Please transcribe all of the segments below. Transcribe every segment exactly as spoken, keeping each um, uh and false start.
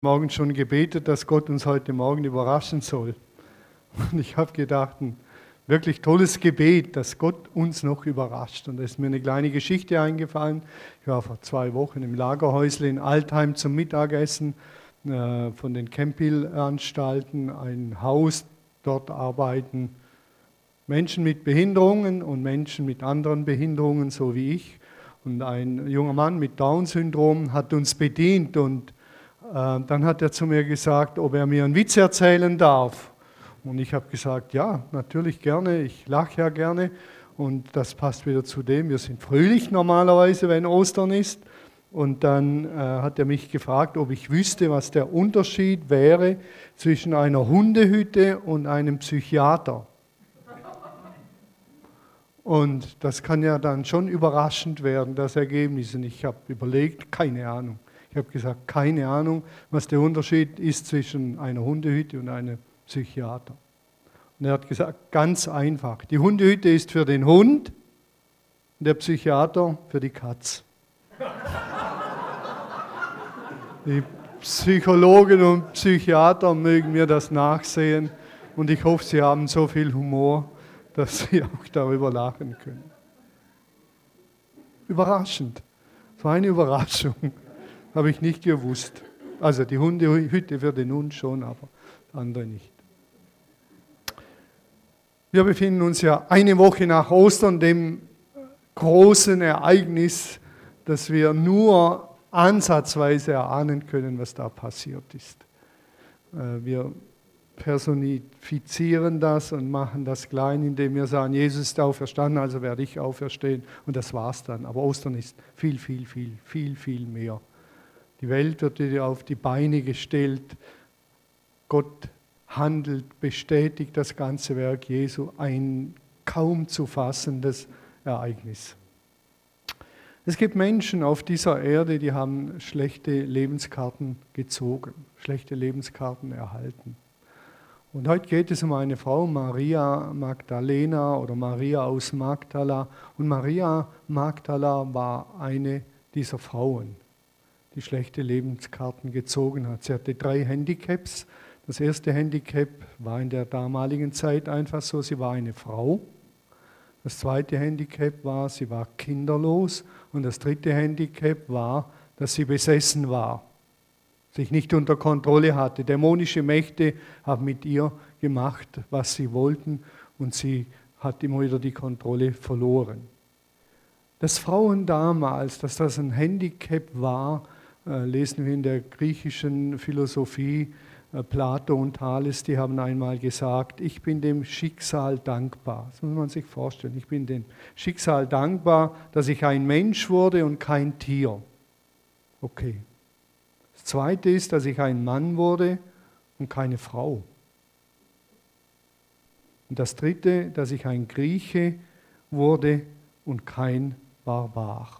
Morgen schon gebetet, dass Gott uns heute Morgen überraschen soll. Und ich habe gedacht, ein wirklich tolles Gebet, dass Gott uns noch überrascht. Und da ist mir eine kleine Geschichte eingefallen. Ich war vor zwei Wochen im Lagerhäusle in Altheim zum Mittagessen äh, von den Campil-Anstalten, ein Haus. Dort arbeiten Menschen mit Behinderungen und Menschen mit anderen Behinderungen, so wie ich. Und ein junger Mann mit Down-Syndrom hat uns bedient und dann hat er zu mir gesagt, ob er mir einen Witz erzählen darf. Und ich habe gesagt, ja, natürlich gerne, ich lache ja gerne. Und das passt wieder zu dem, wir sind fröhlich normalerweise, wenn Ostern ist. Und dann äh, hat er mich gefragt, ob ich wüsste, was der Unterschied wäre zwischen einer Hundehütte und einem Psychiater. Und das kann ja dann schon überraschend werden, das Ergebnis. Und ich habe überlegt, keine Ahnung. Ich habe gesagt, keine Ahnung, was der Unterschied ist zwischen einer Hundehütte und einem Psychiater. Und er hat gesagt, ganz einfach. Die Hundehütte ist für den Hund und der Psychiater für die Katz. Die Psychologen und Psychiater mögen mir das nachsehen und ich hoffe, sie haben so viel Humor, dass sie auch darüber lachen können. Überraschend. So eine Überraschung. Habe ich nicht gewusst. Also die Hundehütte für den Hund schon, aber andere nicht. Wir befinden uns ja eine Woche nach Ostern, dem großen Ereignis, das wir nur ansatzweise erahnen können, was da passiert ist. Wir personifizieren das und machen das klein, indem wir sagen, Jesus ist auferstanden, also werde ich auferstehen. Und das war's dann. Aber Ostern ist viel, viel, viel, viel, viel mehr. Die Welt wird wieder auf die Beine gestellt. Gott handelt, bestätigt das ganze Werk Jesu. Ein kaum zu fassendes Ereignis. Es gibt Menschen auf dieser Erde, die haben schlechte Lebenskarten gezogen, schlechte Lebenskarten erhalten. Und heute geht es um eine Frau, Maria Magdalena oder Maria aus Magdala. Und Maria Magdala war eine dieser Frauen, die schlechte Lebenskarten gezogen hat. Sie hatte drei Handicaps. Das erste Handicap war in der damaligen Zeit einfach so, sie war eine Frau. Das zweite Handicap war, sie war kinderlos. Und das dritte Handicap war, dass sie besessen war, sich nicht unter Kontrolle hatte. Dämonische Mächte haben mit ihr gemacht, was sie wollten, und sie hat immer wieder die Kontrolle verloren. Dass Frauen damals, dass das ein Handicap war, lesen wir in der griechischen Philosophie, Plato und Thales, die haben einmal gesagt, ich bin dem Schicksal dankbar. Das muss man sich vorstellen. Ich bin dem Schicksal dankbar, dass ich ein Mensch wurde und kein Tier. Okay. Das Zweite ist, dass ich ein Mann wurde und keine Frau. Und das Dritte, dass ich ein Grieche wurde und kein Barbar.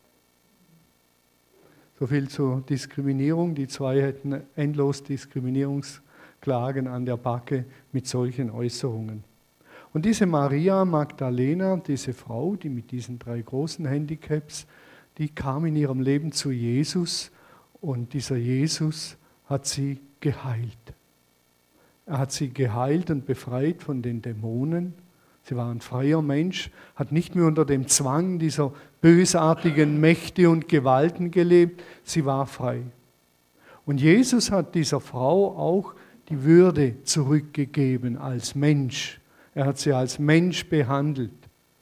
So viel zur Diskriminierung. Die zwei hätten endlos Diskriminierungsklagen an der Backe mit solchen Äußerungen. Und diese Maria Magdalena, diese Frau, die mit diesen drei großen Handicaps, die kam in ihrem Leben zu Jesus und dieser Jesus hat sie geheilt. Er hat sie geheilt und befreit von den Dämonen. Sie war ein freier Mensch, hat nicht mehr unter dem Zwang dieser bösartigen Mächte und Gewalten gelebt. Sie war frei. Und Jesus hat dieser Frau auch die Würde zurückgegeben als Mensch. Er hat sie als Mensch behandelt.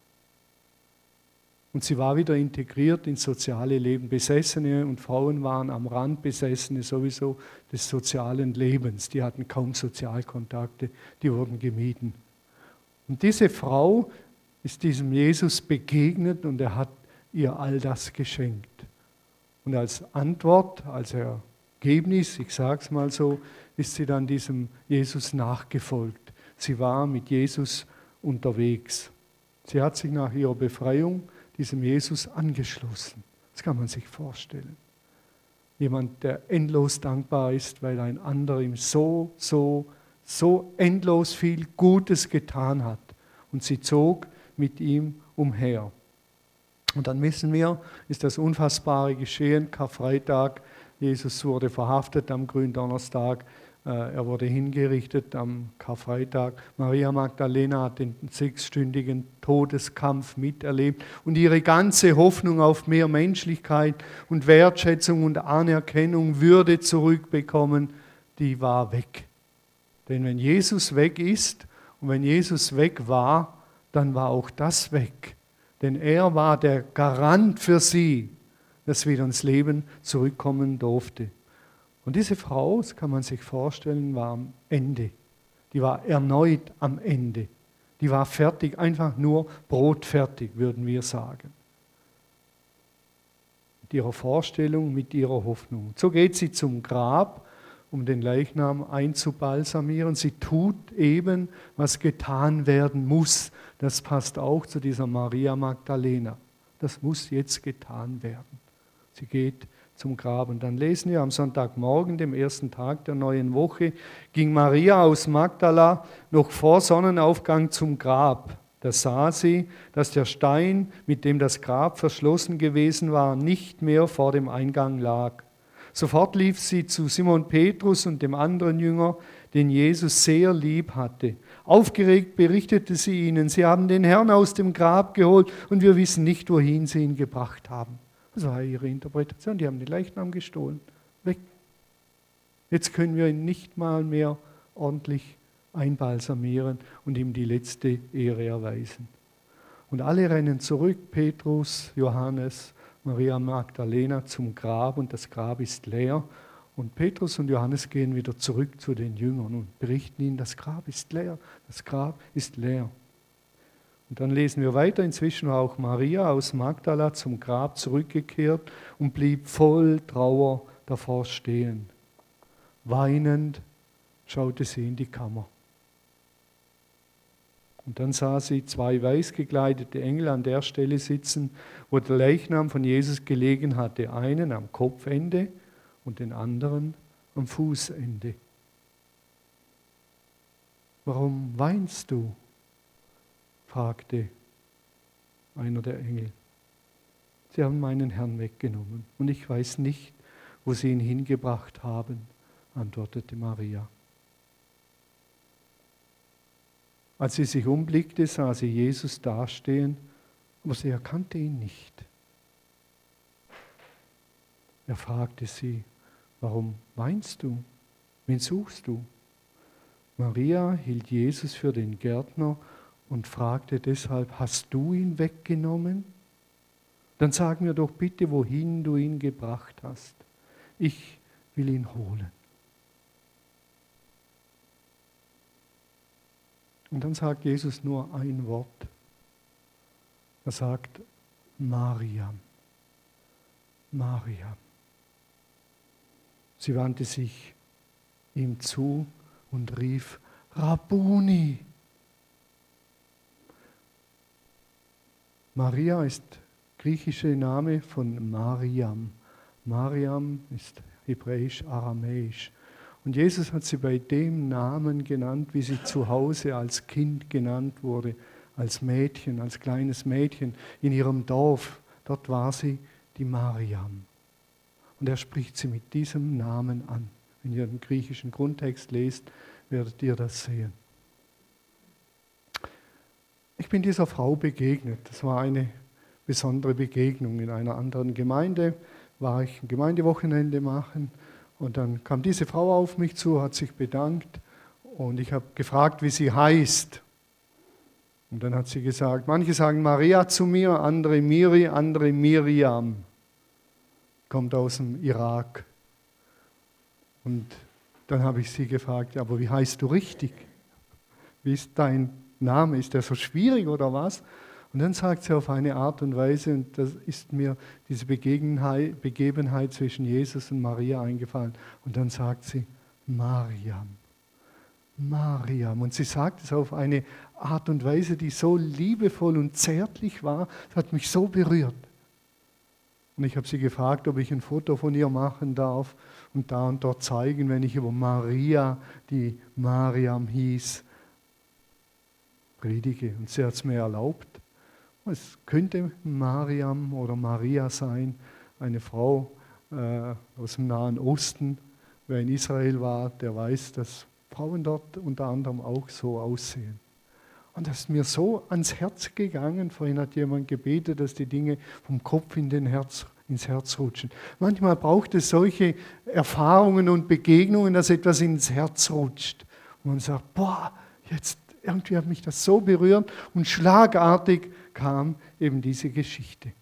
Und sie war wieder integriert ins soziale Leben. Besessene und Frauen waren am Rand, Besessene sowieso des sozialen Lebens. Die hatten kaum Sozialkontakte, die wurden gemieden. Und diese Frau ist diesem Jesus begegnet und er hat ihr all das geschenkt. Und als Antwort, als Ergebnis, ich sage es mal so, ist sie dann diesem Jesus nachgefolgt. Sie war mit Jesus unterwegs. Sie hat sich nach ihrer Befreiung diesem Jesus angeschlossen. Das kann man sich vorstellen. Jemand, der endlos dankbar ist, weil ein anderer ihm so, so, so endlos viel Gutes getan hat. Und sie zog mit ihm umher. Und dann wissen wir, ist das Unfassbare geschehen, Karfreitag, Jesus wurde verhaftet am Gründonnerstag. Er wurde hingerichtet am Karfreitag. Maria Magdalena hat den sechsstündigen Todeskampf miterlebt und ihre ganze Hoffnung auf mehr Menschlichkeit und Wertschätzung und Anerkennung, Würde zurückbekommen, die war weg. Denn wenn Jesus weg ist und wenn Jesus weg war, dann war auch das weg. Denn er war der Garant für sie, dass wieder ins Leben zurückkommen durfte. Und diese Frau, das kann man sich vorstellen, war am Ende. Die war erneut am Ende. Die war fertig, einfach nur brotfertig, würden wir sagen. Mit ihrer Vorstellung, mit ihrer Hoffnung. So geht sie zum Grab, um den Leichnam einzubalsamieren. Sie tut eben, was getan werden muss. Das passt auch zu dieser Maria Magdalena. Das muss jetzt getan werden. Sie geht zum Grab. Und dann lesen wir am Sonntagmorgen, dem ersten Tag der neuen Woche, ging Maria aus Magdala noch vor Sonnenaufgang zum Grab. Da sah sie, dass der Stein, mit dem das Grab verschlossen gewesen war, nicht mehr vor dem Eingang lag. Sofort lief sie zu Simon Petrus und dem anderen Jünger, den Jesus sehr lieb hatte. Aufgeregt berichtete sie ihnen, sie haben den Herrn aus dem Grab geholt und wir wissen nicht, wohin sie ihn gebracht haben. Das war ihre Interpretation. Die haben den Leichnam gestohlen. Weg. Jetzt können wir ihn nicht mal mehr ordentlich einbalsamieren und ihm die letzte Ehre erweisen. Und alle rennen zurück, Petrus, Johannes, Maria Magdalena zum Grab und das Grab ist leer. Und Petrus und Johannes gehen wieder zurück zu den Jüngern und berichten ihnen, das Grab ist leer, das Grab ist leer. Und dann lesen wir weiter, inzwischen war auch Maria aus Magdala zum Grab zurückgekehrt und blieb voll Trauer davor stehen. Weinend schaute sie in die Kammer. Und dann sah sie zwei weiß gekleidete Engel an der Stelle sitzen, wo der Leichnam von Jesus gelegen hatte, einen am Kopfende und den anderen am Fußende. Warum weinst du? Fragte einer der Engel. Sie haben meinen Herrn weggenommen und ich weiß nicht, wo sie ihn hingebracht haben, antwortete Maria. Als sie sich umblickte, sah sie Jesus dastehen, aber sie erkannte ihn nicht. Er fragte sie, warum weinst du? Wen suchst du? Maria hielt Jesus für den Gärtner und fragte deshalb, hast du ihn weggenommen? Dann sag mir doch bitte, wohin du ihn gebracht hast. Ich will ihn holen. Und dann sagt Jesus nur ein Wort. Er sagt, Mariam. Mariam. Sie wandte sich ihm zu und rief, Rabbuni. Maria ist griechischer Name von Mariam. Mariam ist hebräisch, aramäisch. Und Jesus hat sie bei dem Namen genannt, wie sie zu Hause als Kind genannt wurde, als Mädchen, als kleines Mädchen in ihrem Dorf. Dort war sie die Mariam. Und er spricht sie mit diesem Namen an. Wenn ihr den griechischen Grundtext lest, werdet ihr das sehen. Ich bin dieser Frau begegnet. Das war eine besondere Begegnung. In einer anderen Gemeinde war ich ein Gemeindewochenende machen und dann kam diese Frau auf mich zu, hat sich bedankt und ich habe gefragt, wie sie heißt. Und dann hat sie gesagt, manche sagen Maria zu mir, andere Miri, andere Miriam. Kommt aus dem Irak. Und dann habe ich sie gefragt, aber wie heißt du richtig? Wie ist dein Name? Ist der so schwierig oder was? Und dann sagt sie auf eine Art und Weise, und das ist mir diese Begebenheit, Begebenheit zwischen Jesus und Maria eingefallen. Und dann sagt sie, Mariam. Mariam. Und sie sagt es auf eine Art und Weise, die so liebevoll und zärtlich war, das hat mich so berührt. Und ich habe sie gefragt, ob ich ein Foto von ihr machen darf und da und dort zeigen, wenn ich über Maria, die Mariam hieß, predige. Und sie hat es mir erlaubt. Es könnte Mariam oder Maria sein, eine Frau äh, aus dem Nahen Osten. Wer in Israel war, der weiß, dass Frauen dort unter anderem auch so aussehen. Und das ist mir so ans Herz gegangen. Vorhin hat jemand gebetet, dass die Dinge vom Kopf in den Herz, ins Herz rutschen. Manchmal braucht es solche Erfahrungen und Begegnungen, dass etwas ins Herz rutscht. Und man sagt, boah, jetzt irgendwie hat mich das so berührt. Und schlagartig kam eben diese Geschichte.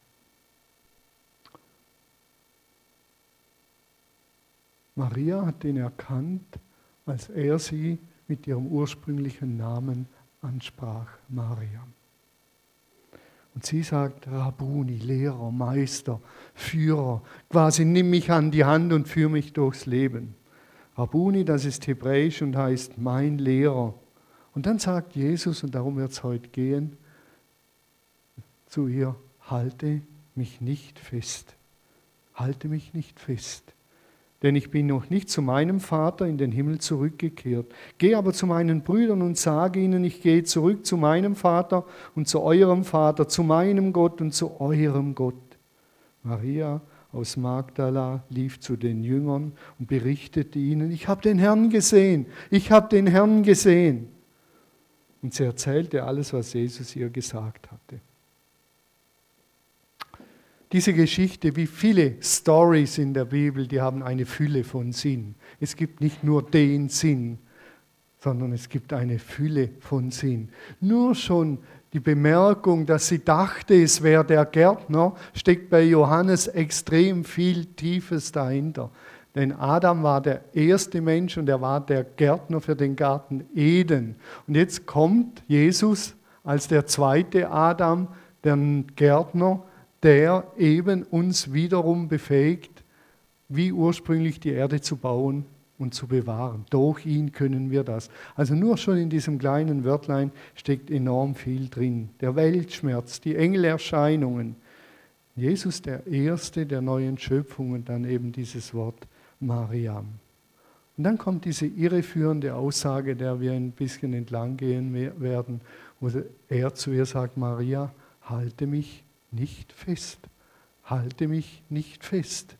Maria hat ihn erkannt, als er sie mit ihrem ursprünglichen Namen ansprach, Mariam. Und sie sagt, Rabuni, Lehrer, Meister, Führer, quasi nimm mich an die Hand und führe mich durchs Leben. Rabuni, das ist hebräisch und heißt mein Lehrer. Und dann sagt Jesus, und darum wird es heute gehen, zu ihr, halte mich nicht fest, halte mich nicht fest. Denn ich bin noch nicht zu meinem Vater in den Himmel zurückgekehrt. Gehe aber zu meinen Brüdern und sage ihnen, ich gehe zurück zu meinem Vater und zu eurem Vater, zu meinem Gott und zu eurem Gott. Maria aus Magdala lief zu den Jüngern und berichtete ihnen, ich habe den Herrn gesehen, ich habe den Herrn gesehen. Und sie erzählte alles, was Jesus ihr gesagt hatte. Diese Geschichte, wie viele Stories in der Bibel, die haben eine Fülle von Sinn. Es gibt nicht nur den Sinn, sondern es gibt eine Fülle von Sinn. Nur schon die Bemerkung, dass sie dachte, es wäre der Gärtner, steckt bei Johannes extrem viel Tiefes dahinter. Denn Adam war der erste Mensch und er war der Gärtner für den Garten Eden. Und jetzt kommt Jesus als der zweite Adam, der Gärtner, der eben uns wiederum befähigt, wie ursprünglich die Erde zu bauen und zu bewahren. Durch ihn können wir das. Also nur schon in diesem kleinen Wörtlein steckt enorm viel drin. Der Weltschmerz, die Engelerscheinungen. Jesus der Erste der neuen Schöpfung und dann eben dieses Wort Mariam. Und dann kommt diese irreführende Aussage, der wir ein bisschen entlang gehen werden, wo er zu ihr sagt, Maria, halte mich nicht fest. Halte mich nicht fest.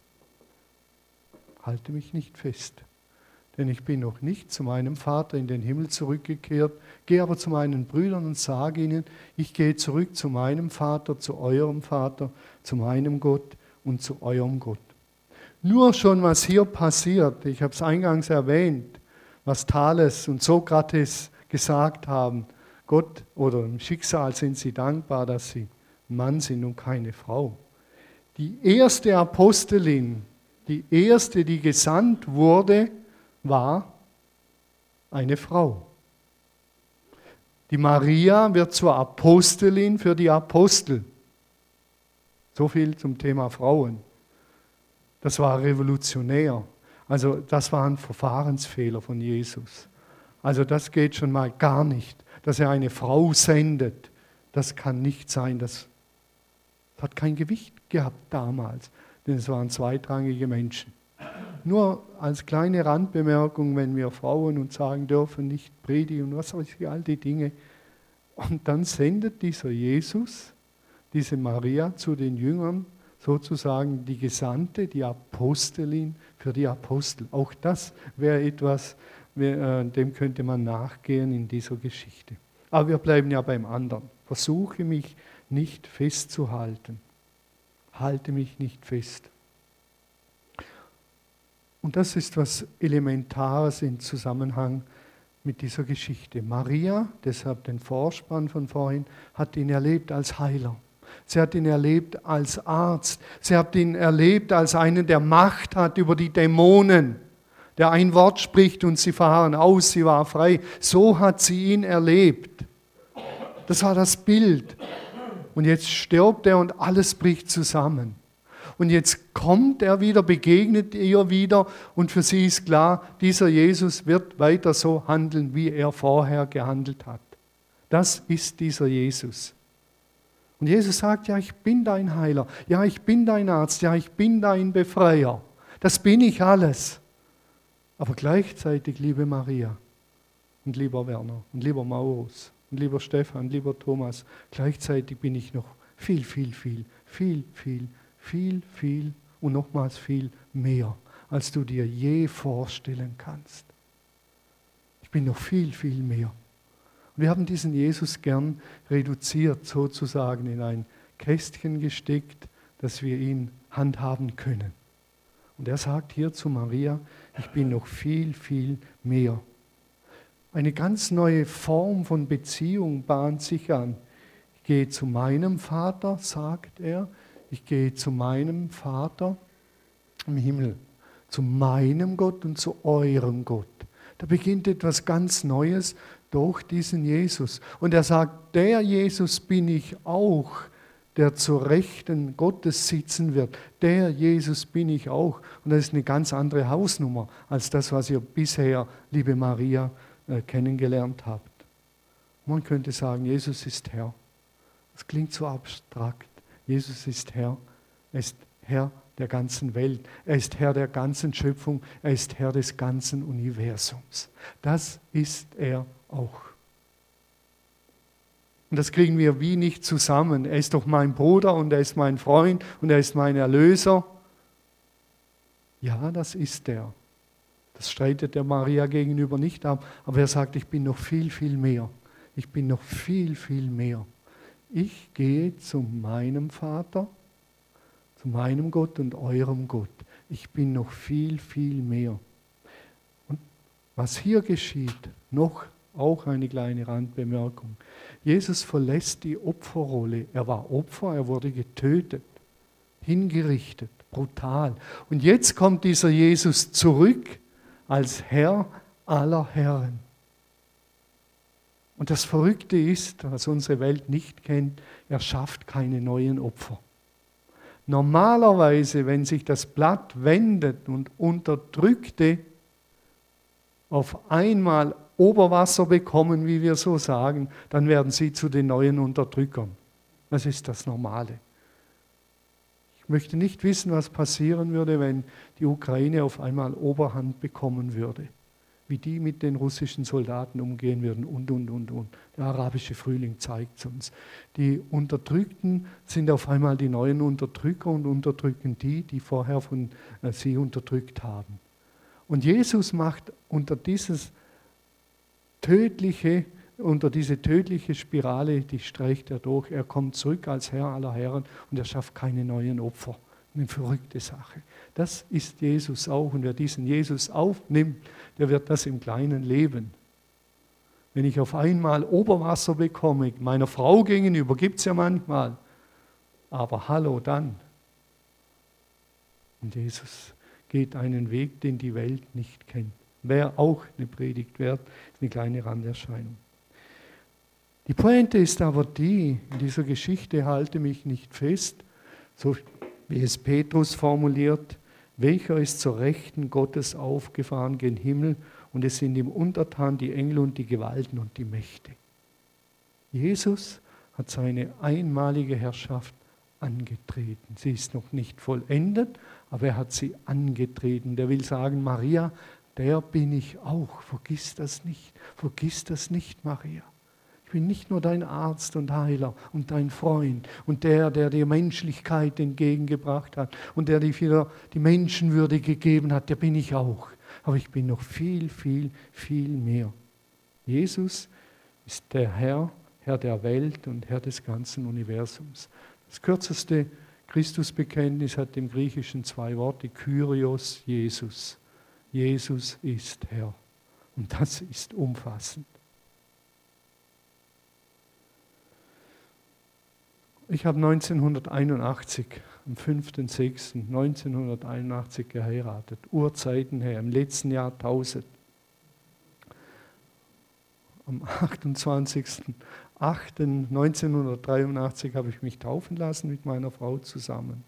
Halte mich nicht fest. Denn ich bin noch nicht zu meinem Vater in den Himmel zurückgekehrt, gehe aber zu meinen Brüdern und sage ihnen, ich gehe zurück zu meinem Vater, zu eurem Vater, zu meinem Gott und zu eurem Gott. Nur schon, was hier passiert, ich habe es eingangs erwähnt, was Thales und Sokrates gesagt haben, Gott oder im Schicksal sind sie dankbar, dass sie Mann sind und keine Frau. Die erste Apostelin, die erste, die gesandt wurde, war eine Frau. Die Maria wird zur Apostelin für die Apostel. So viel zum Thema Frauen. Das war revolutionär. Also das war ein Verfahrensfehler von Jesus. Also das geht schon mal gar nicht, dass er eine Frau sendet. Das kann nicht sein, das hat kein Gewicht gehabt damals, denn es waren zweitrangige Menschen. Nur als kleine Randbemerkung, wenn wir Frauen uns sagen dürfen, nicht predigen und was weiß ich, all die Dinge. Und dann sendet dieser Jesus, diese Maria zu den Jüngern, sozusagen die Gesandte, die Apostelin für die Apostel. Auch das wäre etwas, dem könnte man nachgehen in dieser Geschichte. Aber wir bleiben ja beim anderen. Versuche mich nicht festzuhalten. Halte mich nicht fest. Und das ist was Elementares im Zusammenhang mit dieser Geschichte. Maria, deshalb den Vorspann von vorhin, hat ihn erlebt als Heiler. Sie hat ihn erlebt als Arzt. Sie hat ihn erlebt als einen, der Macht hat über die Dämonen, der ein Wort spricht und sie verharren aus, sie war frei. So hat sie ihn erlebt. Das war das Bild. Und jetzt stirbt er und alles bricht zusammen. Und jetzt kommt er wieder, begegnet ihr wieder und für sie ist klar, dieser Jesus wird weiter so handeln, wie er vorher gehandelt hat. Das ist dieser Jesus. Und Jesus sagt, ja, ich bin dein Heiler, ja, ich bin dein Arzt, ja, ich bin dein Befreier. Das bin ich alles. Aber gleichzeitig, liebe Maria und lieber Werner und lieber Maurus und lieber Stefan, lieber Thomas, gleichzeitig bin ich noch viel, viel, viel, viel, viel, viel, viel und nochmals viel mehr, als du dir je vorstellen kannst. Ich bin noch viel, viel mehr. Und wir haben diesen Jesus gern reduziert, sozusagen in ein Kästchen gesteckt, dass wir ihn handhaben können. Und er sagt hier zu Maria, ich bin noch viel, viel mehr. Eine ganz neue Form von Beziehung bahnt sich an. Ich gehe zu meinem Vater, sagt er, ich gehe zu meinem Vater im Himmel, zu meinem Gott und zu eurem Gott. Da beginnt etwas ganz Neues durch diesen Jesus. Und er sagt, der Jesus bin ich auch, der zur Rechten Gottes sitzen wird. Der Jesus bin ich auch. Und das ist eine ganz andere Hausnummer als das, was ihr bisher, liebe Maria, äh, kennengelernt habt. Man könnte sagen, Jesus ist Herr. Das klingt so abstrakt. Jesus ist Herr. Er ist Herr der ganzen Welt. Er ist Herr der ganzen Schöpfung. Er ist Herr des ganzen Universums. Das ist er auch. Und das kriegen wir wie nicht zusammen. Er ist doch mein Bruder und er ist mein Freund und er ist mein Erlöser. Ja, das ist er. Das streitet der Maria gegenüber nicht ab. Aber er sagt, ich bin noch viel, viel mehr. Ich bin noch viel, viel mehr. Ich gehe zu meinem Vater, zu meinem Gott und eurem Gott. Ich bin noch viel, viel mehr. Und was hier geschieht, noch auch eine kleine Randbemerkung. Jesus verlässt die Opferrolle. Er war Opfer, er wurde getötet, hingerichtet, brutal. Und jetzt kommt dieser Jesus zurück als Herr aller Herren. Und das Verrückte ist, was unsere Welt nicht kennt, er schafft keine neuen Opfer. Normalerweise, wenn sich das Blatt wendet und Unterdrückte auf einmal Oberwasser bekommen, wie wir so sagen, dann werden sie zu den neuen Unterdrückern. Das ist das Normale. Ich möchte nicht wissen, was passieren würde, wenn die Ukraine auf einmal Oberhand bekommen würde. Wie die mit den russischen Soldaten umgehen würden und, und, und, und. Der arabische Frühling zeigt es uns. Die Unterdrückten sind auf einmal die neuen Unterdrücker und unterdrücken die, die vorher von äh, sie unterdrückt haben. Und Jesus macht unter dieses tödliche, unter diese tödliche Spirale, die streicht er durch. Er kommt zurück als Herr aller Herren und er schafft keine neuen Opfer. Eine verrückte Sache. Das ist Jesus auch. Und wer diesen Jesus aufnimmt, der wird das im Kleinen leben. Wenn ich auf einmal Oberwasser bekomme, meiner Frau gegenüber, gibt es ja manchmal, aber hallo dann. Und Jesus geht einen Weg, den die Welt nicht kennt. Wäre auch eine Predigt wert, ist eine kleine Randerscheinung. Die Pointe ist aber die, in dieser Geschichte halte mich nicht fest, so wie es Petrus formuliert, welcher ist zur Rechten Gottes aufgefahren gen Himmel und es sind ihm untertan die Engel und die Gewalten und die Mächte. Jesus hat seine einmalige Herrschaft angetreten. Sie ist noch nicht vollendet, aber er hat sie angetreten. Der will sagen, Maria, der bin ich auch. Vergiss das nicht. Vergiss das nicht, Maria. Ich bin nicht nur dein Arzt und Heiler und dein Freund und der, der dir Menschlichkeit entgegengebracht hat und der dir wieder die Menschenwürde gegeben hat, der bin ich auch. Aber ich bin noch viel, viel, viel mehr. Jesus ist der Herr, Herr der Welt und Herr des ganzen Universums. Das kürzeste Christusbekenntnis hat im Griechischen zwei Worte, Kyrios, Jesus. Jesus ist Herr. Und das ist umfassend. Ich habe neunzehnhunderteinundachtzig, am fünften sechsten neunzehnhunderteinundachtzig geheiratet, Urzeiten her, im letzten Jahrtausend. Am achtundzwanzigsten achten neunzehnhundertdreiundachtzig habe ich mich taufen lassen mit meiner Frau zusammen.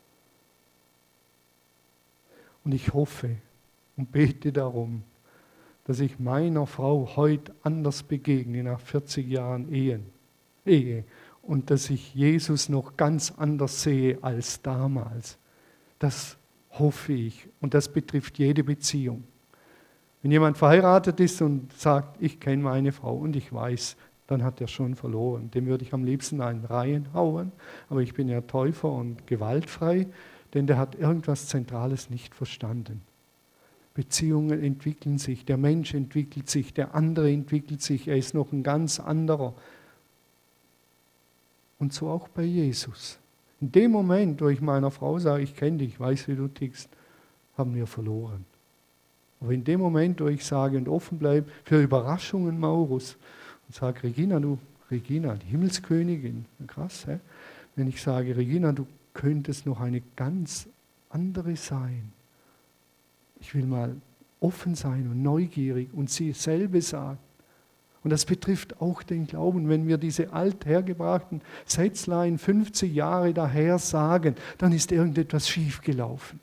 Und ich hoffe und bete darum, dass ich meiner Frau heute anders begegne nach vierzig Jahren Ehen, Ehe. Und dass ich Jesus noch ganz anders sehe als damals. Das hoffe ich. Und das betrifft jede Beziehung. Wenn jemand verheiratet ist und sagt, ich kenne meine Frau und ich weiß, dann hat er schon verloren. Dem würde ich am liebsten einen reinhauen. Aber ich bin ja Täufer und gewaltfrei. denn der hat irgendwas Zentrales nicht verstanden. Beziehungen entwickeln sich, der Mensch entwickelt sich, der andere entwickelt sich, er ist noch ein ganz anderer. Und so auch bei Jesus. In dem Moment, wo ich meiner Frau sage, ich kenne dich, ich weiß, wie du tickst, haben wir verloren. Aber in dem Moment, wo ich sage und offen bleibe für Überraschungen, Maurus, und sage, Regina, du, Regina, die Himmelskönigin, krass, hä? Wenn ich sage, Regina, du könntest noch eine ganz andere sein. Ich will mal offen sein und neugierig und sie selber sagen. Und das betrifft auch den Glauben. Wenn wir diese althergebrachten Sätzlein fünfzig Jahre daher sagen, dann ist irgendetwas schiefgelaufen.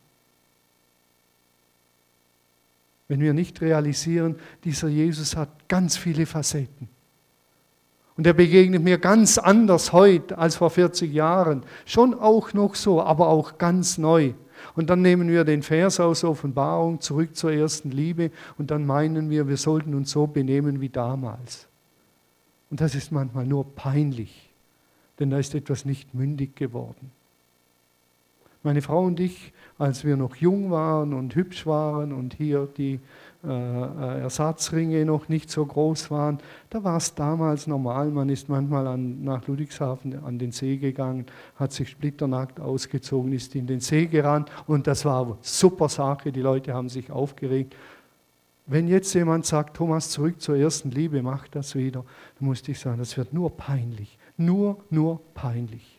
Wenn wir nicht realisieren, dieser Jesus hat ganz viele Facetten. Und er begegnet mir ganz anders heute als vor vierzig Jahren. Schon auch noch so, aber auch ganz neu. Und dann nehmen wir den Vers aus Offenbarung zurück zur ersten Liebe und dann meinen wir, wir sollten uns so benehmen wie damals. Und das ist manchmal nur peinlich, denn da ist etwas nicht mündig geworden. Meine Frau und ich, als wir noch jung waren und hübsch waren und hier die äh, Ersatzringe noch nicht so groß waren, da war es damals normal, man ist manchmal an, nach Ludwigshafen an den See gegangen, hat sich splitternackt ausgezogen, ist in den See gerannt und das war eine super Sache, die Leute haben sich aufgeregt. Wenn jetzt jemand sagt, Thomas, zurück zur ersten Liebe, mach das wieder, dann musste ich sagen, das wird nur peinlich, nur, nur peinlich.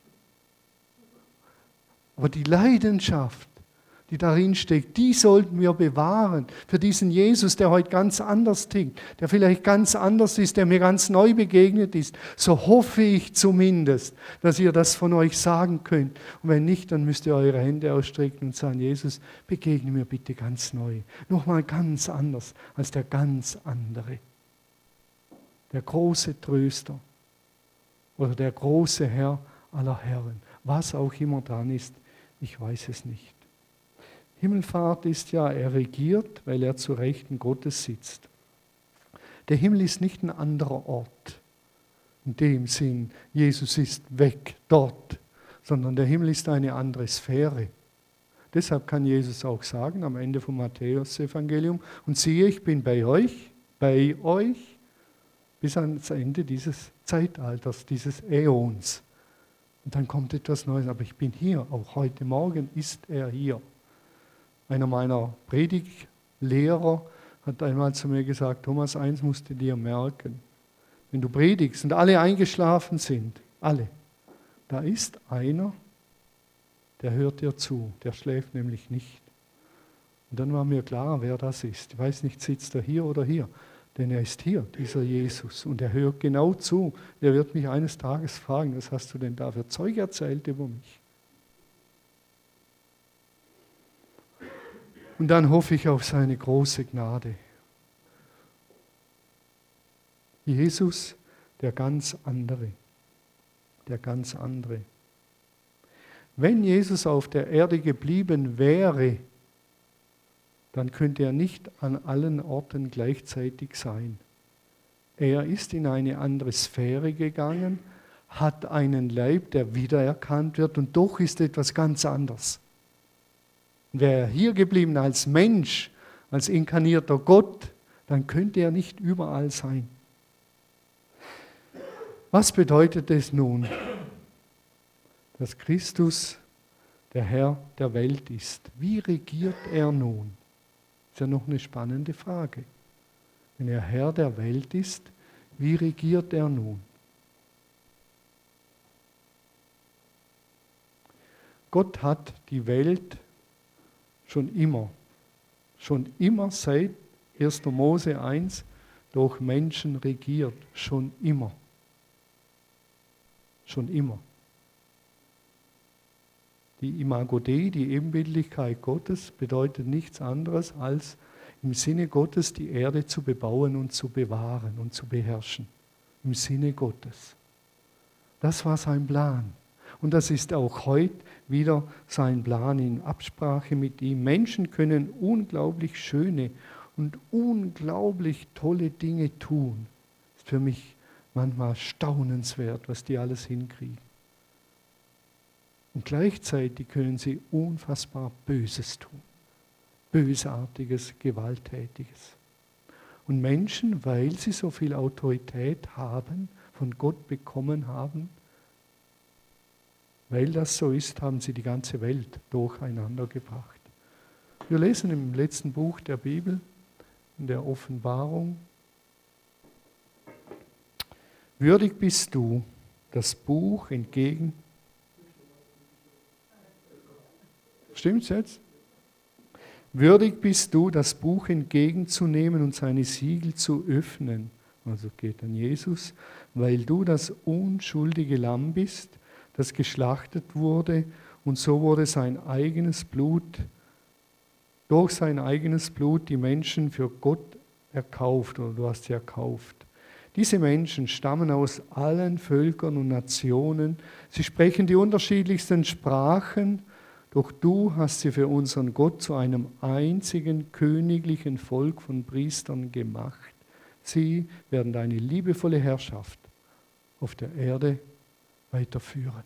Aber die Leidenschaft, die darin steckt, die sollten wir bewahren für diesen Jesus, der heute ganz anders tickt, der vielleicht ganz anders ist, der mir ganz neu begegnet ist. So hoffe ich zumindest, dass ihr das von euch sagen könnt. Und wenn nicht, dann müsst ihr eure Hände ausstrecken und sagen, Jesus, begegne mir bitte ganz neu. Nochmal ganz anders als der ganz andere. Der große Tröster oder der große Herr aller Herren. Was auch immer dran ist, ich weiß es nicht. Himmelfahrt ist ja, er regiert, weil er zu Rechten Gottes sitzt. Der Himmel ist nicht ein anderer Ort, in dem Sinn, Jesus ist weg dort, sondern der Himmel ist eine andere Sphäre. Deshalb kann Jesus auch sagen, am Ende vom Matthäus-Evangelium, und siehe, ich bin bei euch, bei euch, bis ans Ende dieses Zeitalters, dieses Äons. Und dann kommt etwas Neues, aber ich bin hier, auch heute Morgen ist er hier. Einer meiner Prediglehrer hat einmal zu mir gesagt, Thomas, eins musst du dir merken, wenn du predigst und alle eingeschlafen sind, alle, da ist einer, der hört dir zu, der schläft nämlich nicht. Und dann war mir klar, wer das ist. Ich weiß nicht, sitzt er hier oder hier. Denn er ist hier, dieser Jesus, und er hört genau zu. Er wird mich eines Tages fragen, was hast du denn da für Zeug erzählt über mich? Und dann hoffe ich auf seine große Gnade. Jesus, der ganz andere, der ganz andere. Wenn Jesus auf der Erde geblieben wäre, dann könnte er nicht an allen Orten gleichzeitig sein. Er ist in eine andere Sphäre gegangen, hat einen Leib, der wiedererkannt wird, und doch ist etwas ganz anderes. Wäre er hier geblieben als Mensch, als inkarnierter Gott, dann könnte er nicht überall sein. Was bedeutet es nun, dass Christus der Herr der Welt ist? Wie regiert er nun? Das ist ja noch eine spannende Frage. Wenn er Herr der Welt ist, wie regiert er nun? Gott hat die Welt schon immer, schon immer seit erster Mose eins durch Menschen regiert, schon immer. Schon immer. Die Imago Dei, die Ebenbildlichkeit Gottes, bedeutet nichts anderes als im Sinne Gottes die Erde zu bebauen und zu bewahren und zu beherrschen. Im Sinne Gottes. Das war sein Plan. Und das ist auch heute wieder sein Plan in Absprache mit ihm. Menschen können unglaublich schöne und unglaublich tolle Dinge tun. Das ist für mich manchmal staunenswert, was die alles hinkriegen. Und gleichzeitig können sie unfassbar Böses tun. Bösartiges, Gewalttätiges. Und Menschen, weil sie so viel Autorität haben, von Gott bekommen haben, weil das so ist, haben sie die ganze Welt durcheinander gebracht. Wir lesen im letzten Buch der Bibel, in der Offenbarung: Würdig bist du, das Buch entgegen... Stimmt's jetzt? Würdig bist du, das Buch entgegenzunehmen und seine Siegel zu öffnen. Also geht an Jesus, weil du das unschuldige Lamm bist, das geschlachtet wurde, und so wurde sein eigenes Blut, durch sein eigenes Blut die Menschen für Gott erkauft, oder du hast sie erkauft. Diese Menschen stammen aus allen Völkern und Nationen, sie sprechen die unterschiedlichsten Sprachen, doch du hast sie für unseren Gott zu einem einzigen königlichen Volk von Priestern gemacht. Sie werden deine liebevolle Herrschaft auf der Erde weiterführen.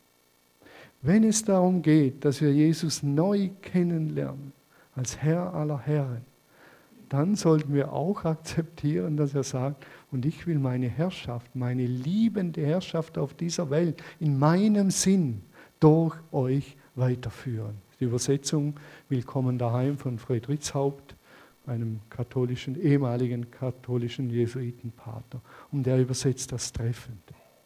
Wenn es darum geht, dass wir Jesus neu kennenlernen, als Herr aller Herren, dann sollten wir auch akzeptieren, dass er sagt, und ich will meine Herrschaft, meine liebende Herrschaft auf dieser Welt in meinem Sinn durch euch weiterführen. Die Übersetzung Willkommen daheim von Friedrichshaupt, einem katholischen, ehemaligen katholischen Jesuitenpater. Und der übersetzt das treffend.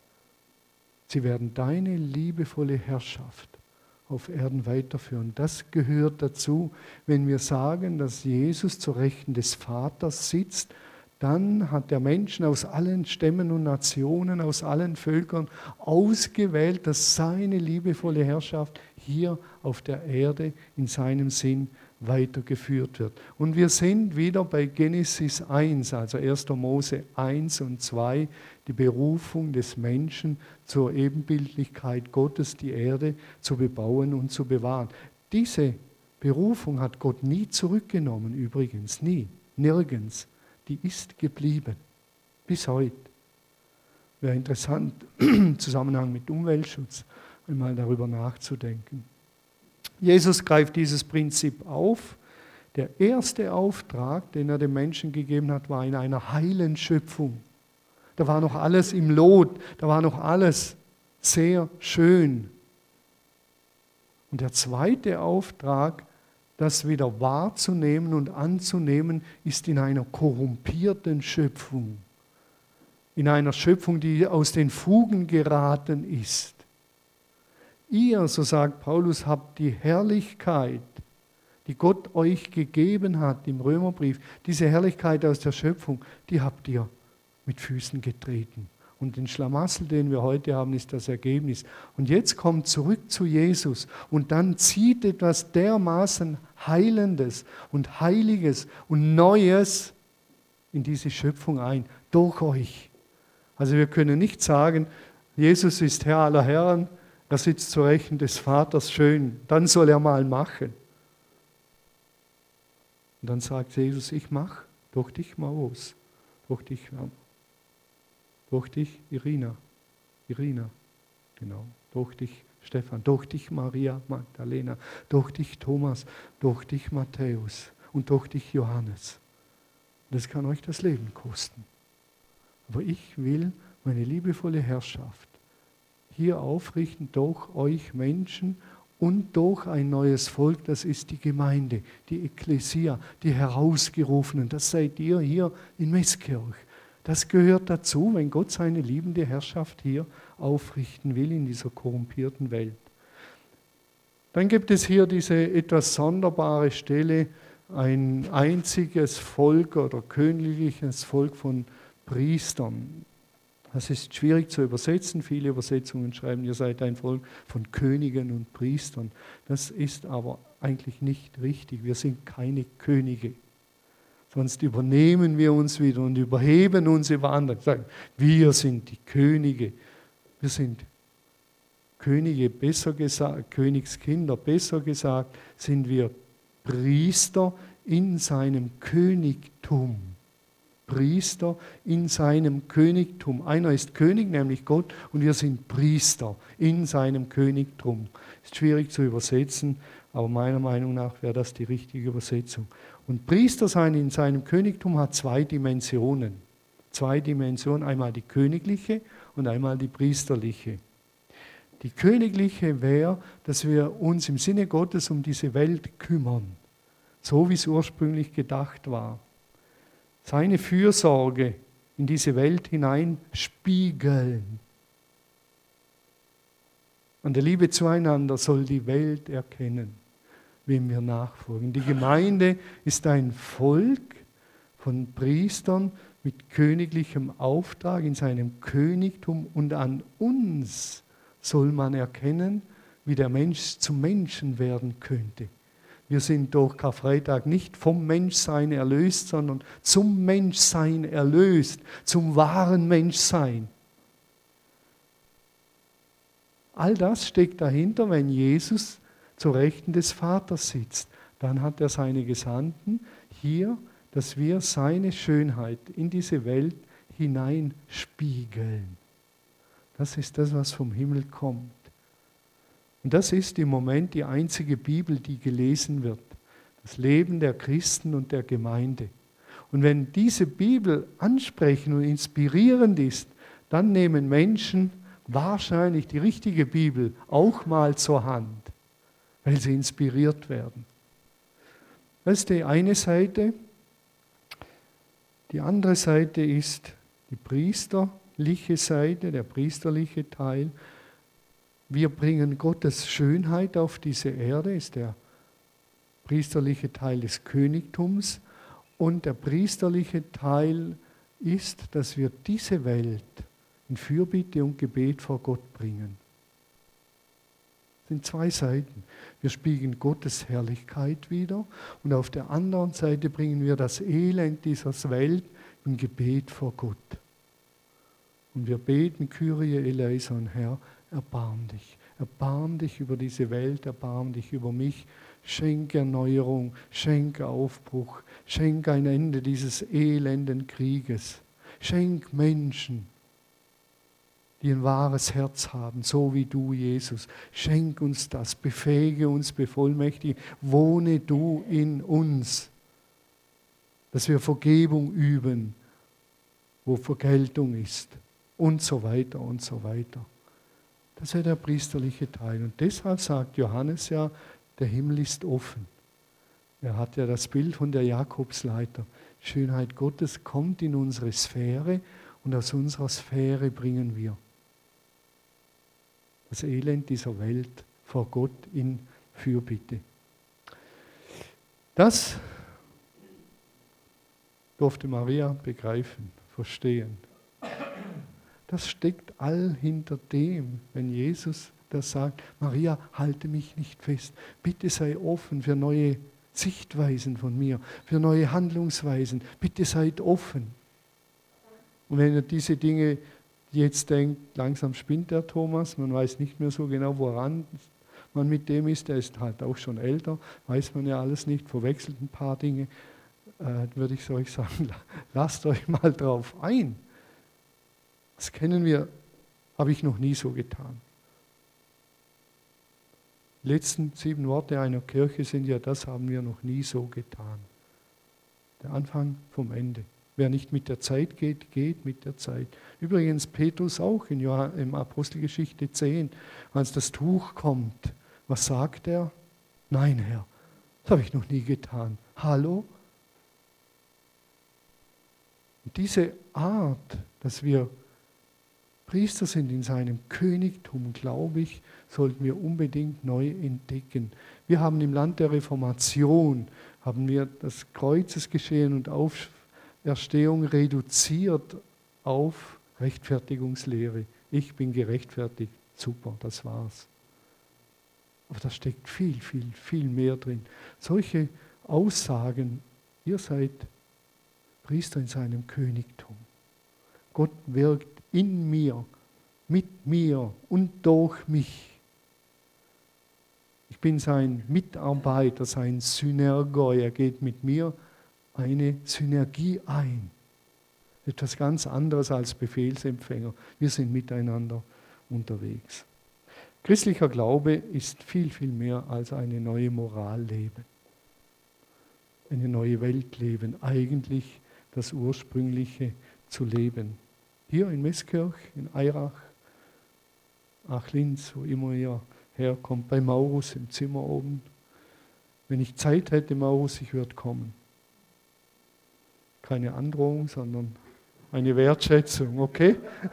Sie werden deine liebevolle Herrschaft auf Erden weiterführen. Das gehört dazu, wenn wir sagen, dass Jesus zur Rechten des Vaters sitzt, dann hat der Menschen aus allen Stämmen und Nationen, aus allen Völkern ausgewählt, dass seine liebevolle Herrschaft hier auf der Erde in seinem Sinn weitergeführt wird. Und wir sind wieder bei Genesis eins, also erster Mose eins und zwei, die Berufung des Menschen zur Ebenbildlichkeit Gottes, die Erde zu bebauen und zu bewahren. Diese Berufung hat Gott nie zurückgenommen, übrigens, nie, nirgends. Die ist geblieben, bis heute. Wäre interessant, im Zusammenhang mit Umweltschutz einmal darüber nachzudenken. Jesus greift dieses Prinzip auf. Der erste Auftrag, den er dem Menschen gegeben hat, war in einer heilen Schöpfung. Da war noch alles im Lot, da war noch alles sehr schön. Und der zweite Auftrag, das wieder wahrzunehmen und anzunehmen, ist in einer korrumpierten Schöpfung. In einer Schöpfung, die aus den Fugen geraten ist. Ihr, so sagt Paulus, habt die Herrlichkeit, die Gott euch gegeben hat im Römerbrief, diese Herrlichkeit aus der Schöpfung, die habt ihr mit Füßen getreten. Und den Schlamassel, den wir heute haben, ist das Ergebnis. Und jetzt kommt zurück zu Jesus und dann zieht etwas dermaßen Heilendes und Heiliges und Neues in diese Schöpfung ein, durch euch. Also wir können nicht sagen, Jesus ist Herr aller Herren, er sitzt zur Rechten des Vaters, schön, dann soll er mal machen. Und dann sagt Jesus, ich mache durch dich Maus, durch dich Durch dich, Irina, Irina, genau, durch dich, Stefan, durch dich, Maria Magdalena, durch dich, Thomas, durch dich, Matthäus und durch dich, Johannes. Das kann euch das Leben kosten. Aber ich will meine liebevolle Herrschaft hier aufrichten durch euch Menschen und durch ein neues Volk, das ist die Gemeinde, die Ekklesia, die Herausgerufenen, das seid ihr hier in Meßkirch. Das gehört dazu, wenn Gott seine liebende Herrschaft hier aufrichten will in dieser korrumpierten Welt. Dann gibt es hier diese etwas sonderbare Stelle, ein einziges Volk oder königliches Volk von Priestern. Das ist schwierig zu übersetzen. Viele Übersetzungen schreiben, ihr seid ein Volk von Königen und Priestern. Das ist aber eigentlich nicht richtig. Wir sind keine Könige. Sonst übernehmen wir uns wieder und überheben uns über andere. Sagen, wir sind die Könige. Wir sind Könige, besser gesagt, Königskinder, besser gesagt, sind wir Priester in seinem Königtum. Priester in seinem Königtum. Einer ist König, nämlich Gott, und wir sind Priester in seinem Königtum. Ist schwierig zu übersetzen, aber meiner Meinung nach wäre das die richtige Übersetzung. Und Priester sein in seinem Königtum hat zwei Dimensionen. Zwei Dimensionen, einmal die königliche und einmal die priesterliche. Die königliche wäre, dass wir uns im Sinne Gottes um diese Welt kümmern, so wie es ursprünglich gedacht war. Seine Fürsorge in diese Welt hinein spiegeln. An der Liebe zueinander soll die Welt erkennen, wem wir nachfolgen. Die Gemeinde ist ein Volk von Priestern mit königlichem Auftrag in seinem Königtum, und an uns soll man erkennen, wie der Mensch zum Menschen werden könnte. Wir sind durch Karfreitag nicht vom Menschsein erlöst, sondern zum Menschsein erlöst, zum wahren Menschsein. All das steckt dahinter, wenn Jesus zur Rechten des Vaters sitzt. Dann hat er seine Gesandten hier, dass wir seine Schönheit in diese Welt hineinspiegeln. Das ist das, was vom Himmel kommt. Und das ist im Moment die einzige Bibel, die gelesen wird. Das Leben der Christen und der Gemeinde. Und wenn diese Bibel ansprechend und inspirierend ist, dann nehmen Menschen wahrscheinlich die richtige Bibel auch mal zur Hand, weil sie inspiriert werden. Das ist die eine Seite. Die andere Seite ist die priesterliche Seite, der priesterliche Teil. Wir bringen Gottes Schönheit auf diese Erde, ist der priesterliche Teil des Königtums. Und der priesterliche Teil ist, dass wir diese Welt in Fürbitte und Gebet vor Gott bringen. Das sind zwei Seiten. Wir spiegeln Gottes Herrlichkeit wider, und auf der anderen Seite bringen wir das Elend dieser Welt im Gebet vor Gott. Und wir beten, Kyrie eleison, Herr, erbarm dich. Erbarm dich über diese Welt, erbarm dich über mich. Schenk Erneuerung, schenk Aufbruch, schenk ein Ende dieses elenden Krieges. Schenk Menschen, die ein wahres Herz haben, so wie du, Jesus. Schenk uns das, befähige uns, bevollmächtige, wohne du in uns, dass wir Vergebung üben, wo Vergeltung ist, und so weiter und so weiter. Das ist der priesterliche Teil. Und deshalb sagt Johannes ja, der Himmel ist offen. Er hat ja das Bild von der Jakobsleiter. Die Schönheit Gottes kommt in unsere Sphäre, und aus unserer Sphäre bringen wir das Elend dieser Welt vor Gott in Fürbitte. Das durfte Maria begreifen, verstehen. Das steckt all hinter dem, wenn Jesus das sagt, Maria, halte mich nicht fest. Bitte sei offen für neue Sichtweisen von mir, für neue Handlungsweisen. Bitte seid offen. Und wenn ihr diese Dinge jetzt denkt, langsam spinnt der Thomas, man weiß nicht mehr so genau, woran man mit dem ist, der ist halt auch schon älter, weiß man ja alles nicht, verwechselt ein paar Dinge, äh, würde ich euch sagen, lasst euch mal drauf ein. Das kennen wir, habe ich noch nie so getan. Die letzten sieben Worte einer Kirche sind ja, das haben wir noch nie so getan. Der Anfang vom Ende. Wer nicht mit der Zeit geht, geht mit der Zeit. Übrigens Petrus auch in Johann, im Apostelgeschichte zehn, als das Tuch kommt. Was sagt er? Nein, Herr, das habe ich noch nie getan. Hallo? Und diese Art, dass wir Priester sind in seinem Königtum, glaube ich, sollten wir unbedingt neu entdecken. Wir haben im Land der Reformation, haben wir das Kreuzesgeschehen und Auferstehung reduziert auf Rechtfertigungslehre. Ich bin gerechtfertigt, super, das war's. Aber da steckt viel, viel, viel mehr drin. Solche Aussagen, ihr seid Priester in seinem Königtum. Gott wirkt in mir, mit mir und durch mich. Ich bin sein Mitarbeiter, sein Synergoi. Er geht mit mir eine Synergie ein. Etwas ganz anderes als Befehlsempfänger. Wir sind miteinander unterwegs. Christlicher Glaube ist viel, viel mehr als eine neue Moral leben. Eine neue Welt leben. Eigentlich das Ursprüngliche zu leben. Hier in Meßkirch, in Eirach, Ach-Linz, wo immer ihr herkommt, bei Maurus im Zimmer oben. Wenn ich Zeit hätte, Maurus, ich würde kommen. Keine Androhung, sondern eine Wertschätzung, okay?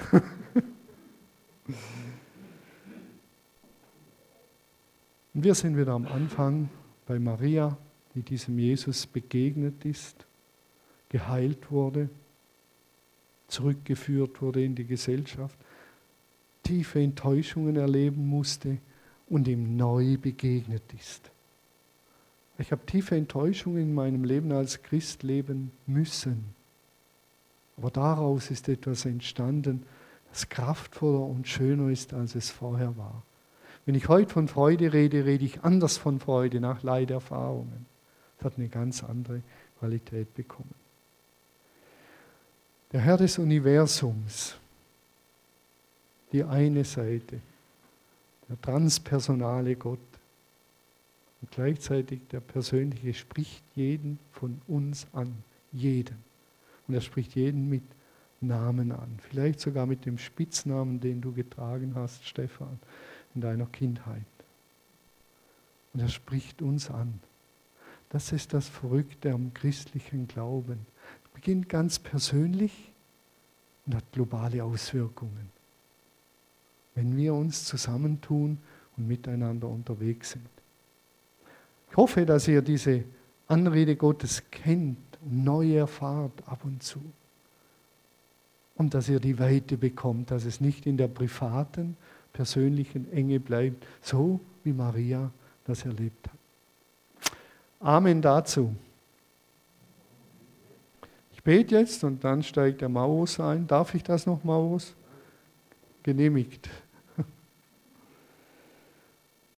Und wir sind wieder am Anfang bei Maria, die diesem Jesus begegnet ist, geheilt wurde, zurückgeführt wurde in die Gesellschaft, tiefe Enttäuschungen erleben musste und ihm neu begegnet ist. Ich habe tiefe Enttäuschungen in meinem Leben als Christ leben müssen. Aber daraus ist etwas entstanden, das kraftvoller und schöner ist, als es vorher war. Wenn ich heute von Freude rede, rede ich anders von Freude nach Leiderfahrungen. Das hat eine ganz andere Qualität bekommen. Der Herr des Universums, die eine Seite, der transpersonale Gott und gleichzeitig der Persönliche spricht jeden von uns an, jeden. Und er spricht jeden mit Namen an, vielleicht sogar mit dem Spitznamen, den du getragen hast, Stefan, in deiner Kindheit. Und er spricht uns an. Das ist das Verrückte am christlichen Glauben. Es beginnt ganz persönlich und hat globale Auswirkungen. Wenn wir uns zusammentun und miteinander unterwegs sind. Ich hoffe, dass ihr diese Anrede Gottes kennt und neu erfahrt ab und zu. Und dass ihr die Weite bekommt, dass es nicht in der privaten, persönlichen Enge bleibt, so wie Maria das erlebt hat. Amen dazu. Ich bete jetzt und dann steigt der Maurus ein. Darf ich das noch, Maurus? Genehmigt.